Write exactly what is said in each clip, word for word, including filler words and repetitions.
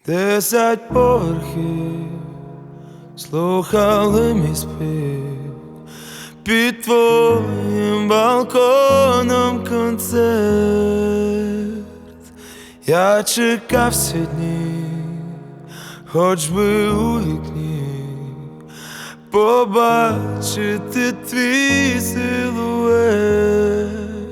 Десять поверхів слухали мій спів, під твоїм балконом концерт. Я чекав всі дні, хоч би у вікні побачити твій силует.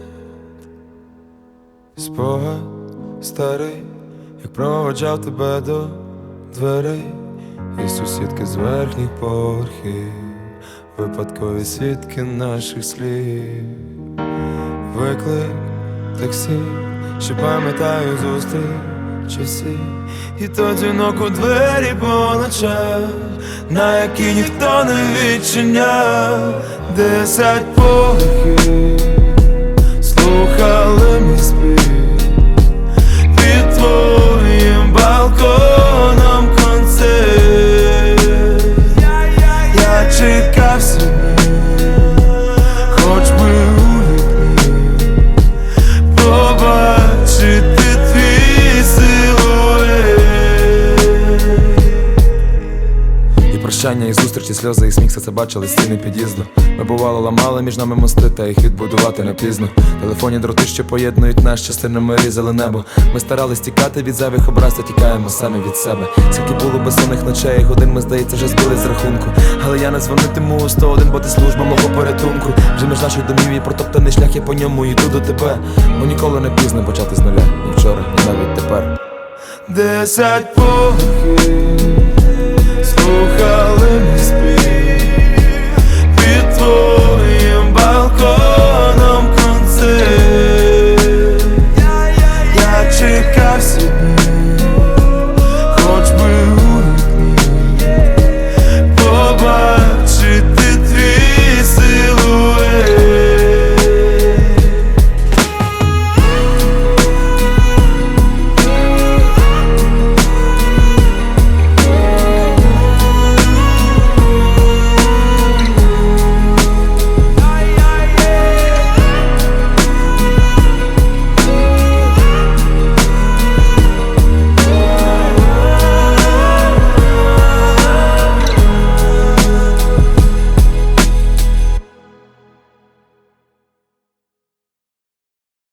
Спогад старий, як проводжав тебе до дверей, і сусідки з верхніх поверхів, випадкові свідки наших слів. Виклик таксі, що пам'ятаю зустрічі всі, і той дзвінок у двері по ночах, на які ніхто не відчиняв. Десять поверхів слухали мій спів, під твоїм балконом концерт. Я чекав сьогодні, хоч би у вікні побачити твій силует. І прощання, і зустрічі, сльози, і сміх, все це бачили стіни під'їзду. Ми бувало ламали між нами мости, та їх відбудувати не пізно. Телефонні дроти, що поєднують нас, частинами різали небо. Ми старались тікати від зайвих образ, та тікаємо самі від себе. Скільки було безсонних ночей і годин, ми, здається, вже збили з рахунку. Але я не дзвонитиму у сто один, бо ти служба мого порятунку. Вже між наших домів і протоптаний шлях, я по ньому йду до тебе. Бо ніколи не пізно почати з нуля, ні вчора, ні навіть тепер. Десять поверхів